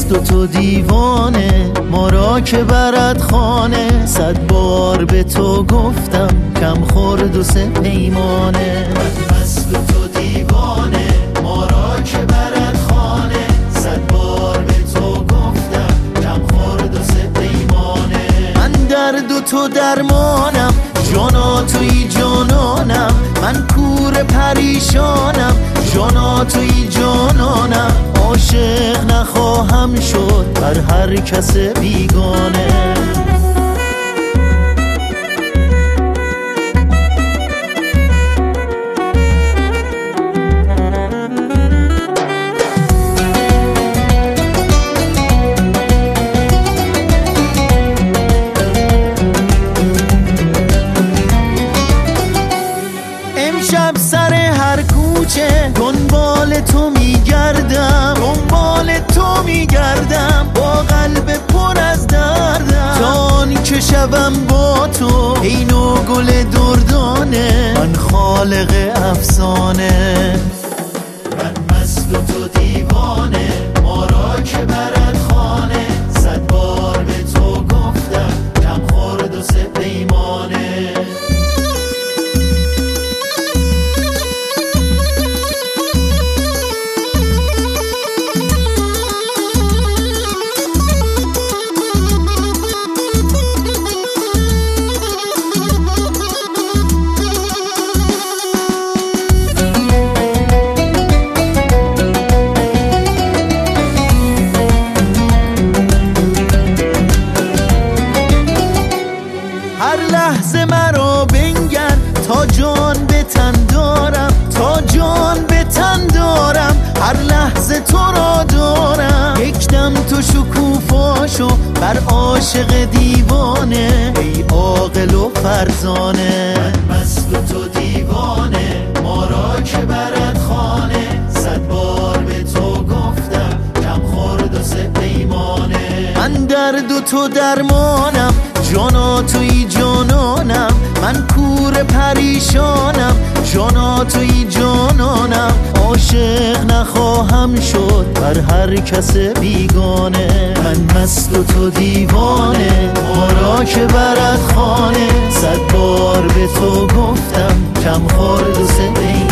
مست و تو دیوانه، ما را که برد خانه. 100 بار به تو گفتم کم خورد و سه پیمانه. من مست و تو دیوانه، ما را که برد خانه. 100 بار به تو گفتم کم خورد و سه پیمانه. من درد و تو درمانم، جانا توی جانانم. من کور پریشانم، جانا توی جانانم. عاشق نخواهم شد بر هر کس بیگانه. امشب سر هر کوچه دنبال تو میگردم، دنبال تو میگردم با قلب پر از دردم. تا آن که شبم با تو عین و گل دردانه. من خالق افسانه. من مست و تو دیوانه، ما را که برد خانه. 100 بار به تو گفتم کم خورد و سه پیمانه. هر لحظه مرا بنگر تا جان به تن دارم، تا جان به تن دارم. هر لحظه تو را دارم. یک دم تو شکوفاشو بر عاشق دیوانه. ای عاقل و فرزانه. من مست و تو دیوانه، ما را که برد خانه. 100 بار به تو گفتم کم خورد و سه پیمانه. من درد و تو درمانم، جانا توی جانانم. من کور پریشانم، جانا توی جانانم. عاشق نخواهم شد بر هر کس بیگانه. من مست و تو دیوانه، ما را که برد خانه. 100 بار به تو گفتم کم خورد و سه